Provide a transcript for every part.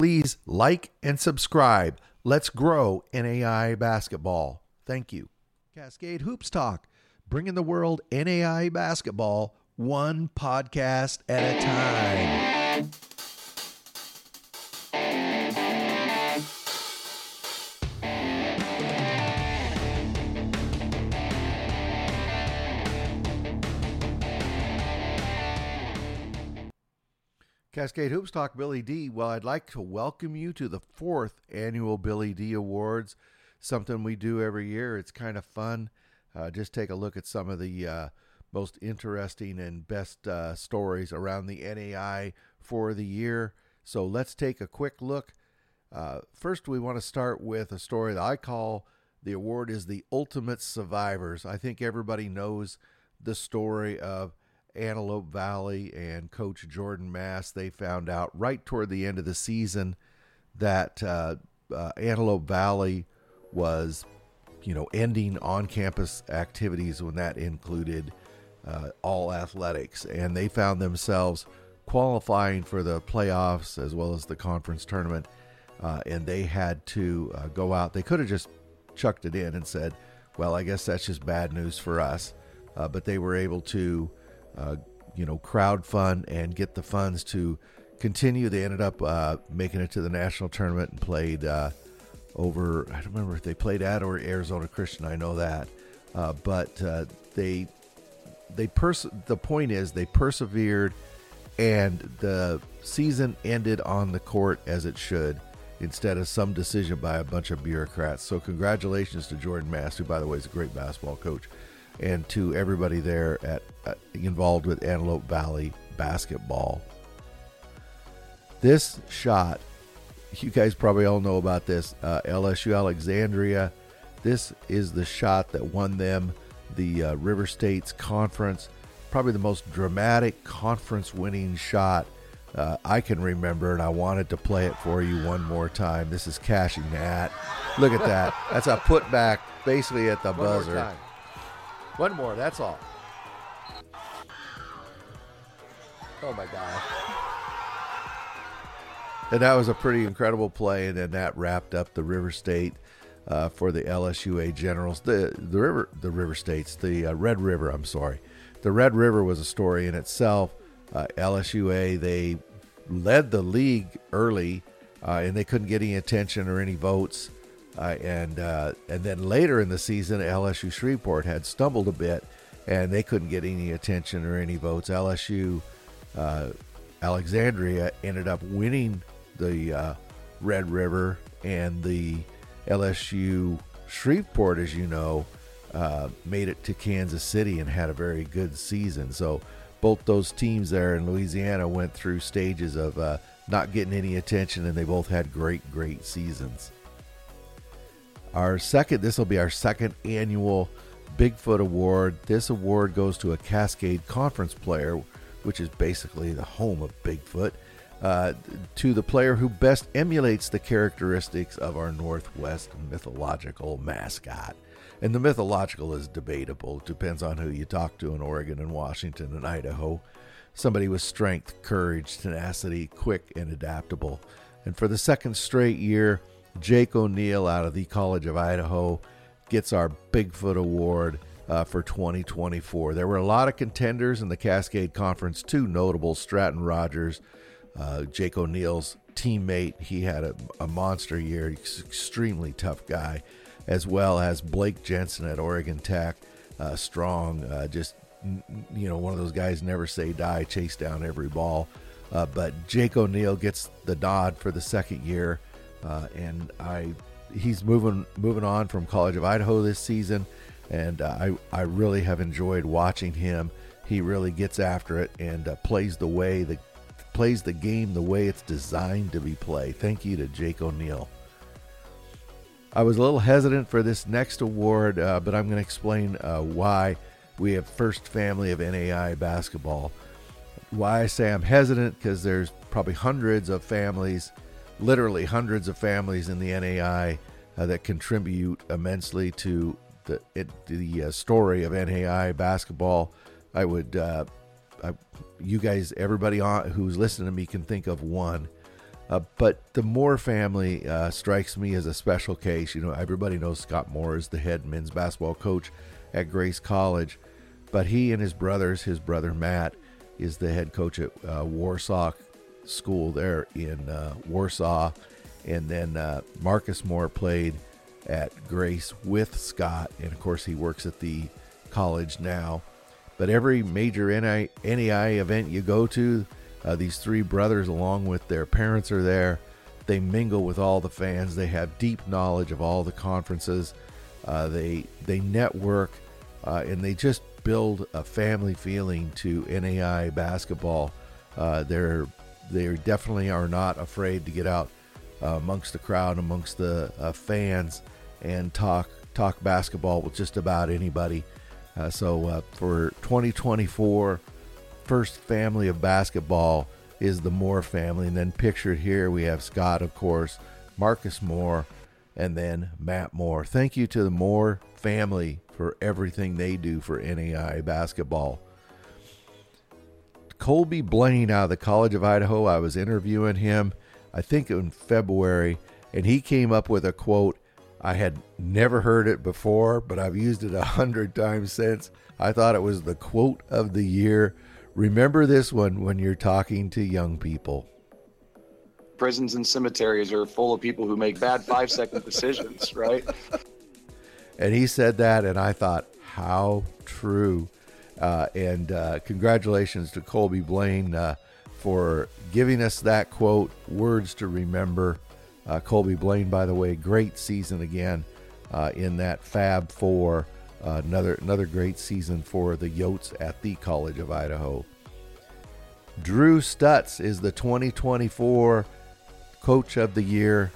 Please like and subscribe. Let's grow NAI basketball. Thank you. Cascade Hoops Talk, bringing the world NAI basketball one podcast at a time. Cascade Hoops Talk, Billy D. Well, I'd like to welcome you to the 4th annual Billy D Awards, something we do every year. It's kind of fun. Just take a look at some of the most interesting and best stories around the NAI for the year. So let's take a quick look. First, we want to start with a story that I call the award is the Ultimate Survivors. I think everybody knows the story of Antelope Valley and Coach Jordan Mass. They found out right toward the end of the season that Antelope Valley was, ending on-campus activities when that included all athletics, and they found themselves qualifying for the playoffs as well as the conference tournament, and they had to go out. They could have just chucked it in and said, well, I guess that's just bad news for us, but they were able to crowdfund and get the funds to continue. They ended up making it to the national tournament and played over, I don't remember if they played at or Arizona Christian, I know that. But the point is they persevered, and the season ended on the court as it should, instead of some decision by a bunch of bureaucrats. So congratulations to Jordan Mass, who, by the way, is a great basketball coach, and to everybody there involved with Antelope Valley basketball. This shot, you guys probably all know about this, LSU Alexandria. This is the shot that won them the River States Conference, probably the most dramatic conference-winning shot I can remember, and I wanted to play it for you one more time. This is cashing that. Look at that. That's a putback basically at the buzzer. One more, that's all. Oh, my God. And that was a pretty incredible play, and then that wrapped up the River State for the LSUA Generals. The Red River, I'm sorry. The Red River was a story in itself. LSUA, they led the league early, and they couldn't get any attention or any votes. And then later in the season, LSU Shreveport had stumbled a bit, and they couldn't get any attention or any votes. LSU Alexandria ended up winning the Red River, and the LSU Shreveport, as you know, made it to Kansas City and had a very good season. So both those teams there in Louisiana went through stages of not getting any attention, and they both had great seasons. This will be our second annual Bigfoot Award. This award goes to a Cascade Conference player, which is basically the home of Bigfoot, to the player who best emulates the characteristics of our Northwest mythological mascot. And the mythological is debatable. It depends on who you talk to in Oregon and Washington and Idaho. Somebody with strength, courage, tenacity, quick and adaptable. And for the second straight year, Jake O'Neill out of the College of Idaho gets our Bigfoot Award for 2024. There were a lot of contenders in the Cascade Conference, two notable, Stratton Rogers, Jake O'Neill's teammate. He had a monster year. He's an extremely tough guy, as well as Blake Jensen at Oregon Tech, strong, just, one of those guys never say die, chase down every ball. But Jake O'Neill gets the nod for the second year. And he's moving on from College of Idaho this season, and I really have enjoyed watching him. He really gets after it and plays the game the way it's designed to be played. Thank you to Jake O'Neill. I was a little hesitant for this next award, but I'm going to explain why we have First Family of NAI basketball. Why I say I'm hesitant, because there's probably literally hundreds of families in the NAI that contribute immensely to the story of NAI basketball. I would, you guys, everybody who's listening to me can think of one. But the Moore family strikes me as a special case. Everybody knows Scott Moore is the head men's basketball coach at Grace College, but he and his brother Matt is the head coach at Warsaw School there in Warsaw. And then Marcus Moore played at Grace with Scott, and of course he works at the college now. But every major NAI event you go to, these three brothers along with their parents are there. They mingle with all the fans. They have deep knowledge of all the conferences. They network, and they just build a family feeling to NAI basketball. They definitely are not afraid to get out amongst the crowd, amongst the fans, and talk basketball with just about anybody. So for 2024, first family of basketball is the Moore family. And then pictured here we have Scott, of course, Marcus Moore, and then Matt Moore. Thank you to the Moore family for everything they do for NAI basketball. Colby Blaine out of the College of Idaho, I was interviewing him, I think in February, and he came up with a quote. I had never heard it before, but I've used it 100 times since. I thought it was the quote of the year. Remember this one when you're talking to young people. Prisons and cemeteries are full of people who make bad 5-second decisions, right? And he said that, and I thought, how true. And congratulations to Colby Blaine for giving us that quote, words to remember. Colby Blaine, by the way, great season again in that Fab Four. Another great season for the Yotes at the College of Idaho. Drew Stutz is the 2024 Coach of the Year.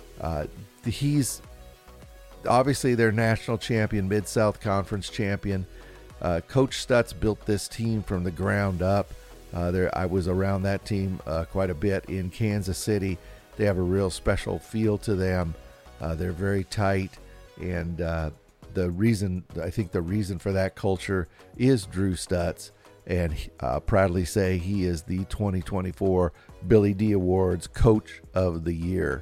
He's obviously their national champion, Mid-South Conference champion. Coach Stutz built this team from the ground up. I was around that team quite a bit in Kansas City. They have a real special feel to them. They're very tight, and the reason for that culture is Drew Stutz, and proudly say he is the 2024 Billy D Awards Coach of the Year.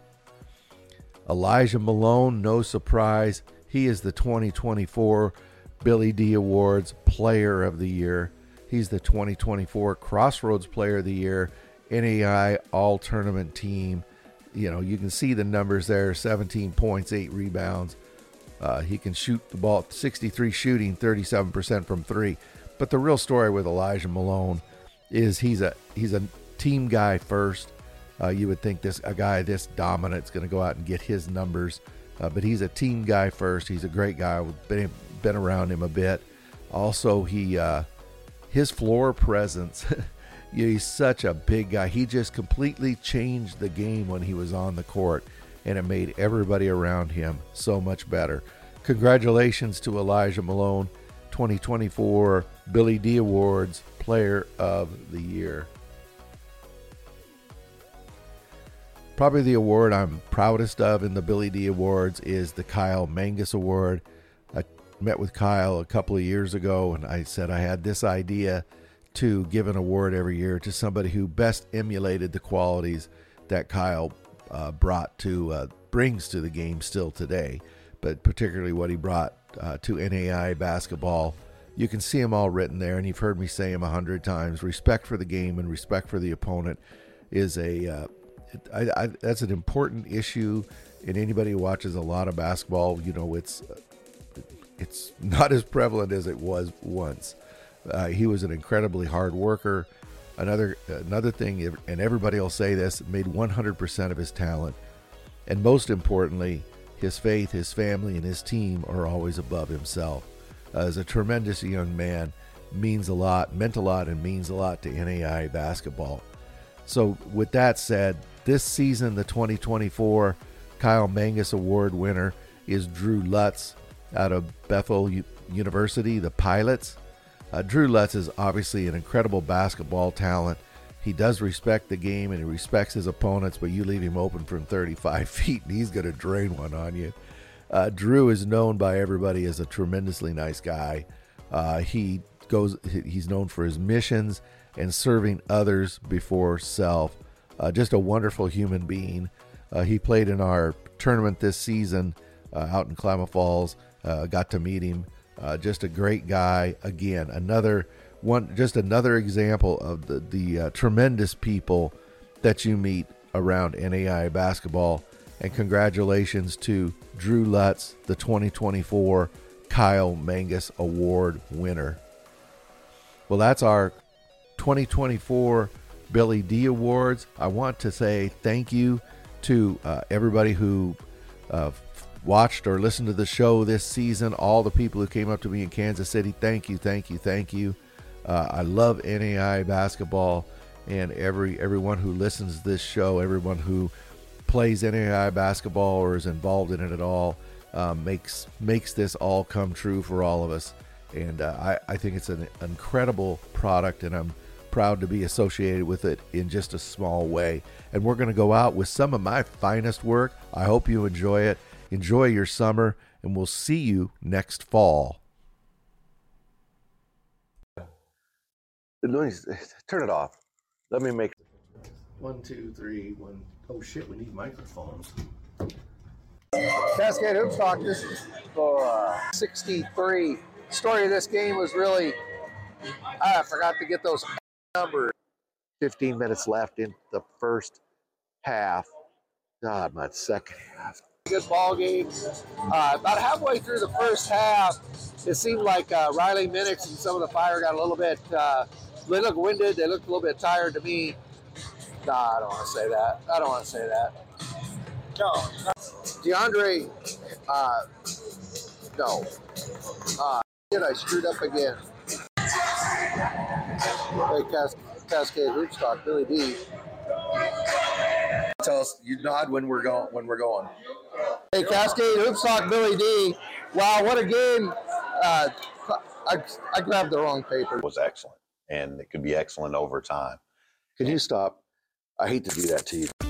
Elijah Malone, no surprise, he is the 2024 Billy D Awards Player of the Year. He's the 2024 Crossroads Player of the Year, NAI All-Tournament Team. You can see the numbers there, 17 points, 8 rebounds. He can shoot the ball, 63 shooting, 37% from three. But the real story with Elijah Malone is he's a team guy first. You would think a guy this dominant is going to go out and get his numbers, but he's a team guy first. He's a great guy. We've been around him a bit. Also, his floor presence. He's such a big guy. He just completely changed the game when he was on the court, and it made everybody around him so much better. Congratulations to Elijah Malone, 2024 Billy D Awards Player of the Year. Probably the award I'm proudest of in the Billy D Awards is the Kyle Mangus Award. I met with Kyle a couple of years ago, and I said I had this idea to give an award every year to somebody who best emulated the qualities that Kyle brings to the game still today, but particularly what he brought to NAI basketball. You can see them all written there, and you've heard me say them 100 times. Respect for the game and respect for the opponent is that's an important issue. And anybody who watches a lot of basketball, it's not as prevalent as it was once. He was an incredibly hard worker. Another thing, and everybody will say this, made 100% of his talent. And most importantly, his faith, his family, and his team are always above himself. As a tremendous young man, meant a lot, and means a lot to NAI basketball. So with that said, this season, the 2024 Kyle Mangus Award winner is Drew Lutz out of Bethel University, the Pilots. Drew Lutz is obviously an incredible basketball talent. He does respect the game and he respects his opponents, but you leave him open from 35 feet and he's going to drain one on you. Drew is known by everybody as a tremendously nice guy. He's known for his missions and serving others before self. just a wonderful human being. He played in our tournament this season out in Klamath Falls. Got to meet him. Just a great guy. Again, another example of the tremendous people that you meet around NAI basketball. And congratulations to Drew Lutz, the 2024 Kyle Mangus Award winner. Well, that's our 2024 Billy D Awards. I want to say thank you to everybody who watched or listened to the show this season, all the people who came up to me in Kansas City. Thank you, thank you, thank you. I love NAI basketball, and everyone who listens to this show, everyone who plays NAI basketball or is involved in it at all, makes this all come true for all of us. And I think it's an incredible product, and I'm proud to be associated with it in just a small way. And we're going to go out with some of my finest work. I hope you enjoy it. Enjoy your summer, and we'll see you next fall. Turn it off. Let me make 1, 2, 3, 1. Oh shit, we need microphones. Cascade Hoops Talk, this is for 63. Story of this game was really, I forgot to get those numbers. 15 minutes left in the first half. God, my second half. Good ball game. About halfway through the first half, it seemed like Riley Minix and some of the Fire got a little bit, they looked winded, they looked a little bit tired to me. No, I don't want to say that. No. DeAndre, no. I screwed up again. Hey, Cascade Hoops Talk, Billy D. Tell us, you nod when we're going. Hey, Cascade Hoops Talk, Billy D. Wow, what a game. I grabbed the wrong paper. It was excellent, and it could be excellent over time. Can you stop? I hate to do that to you.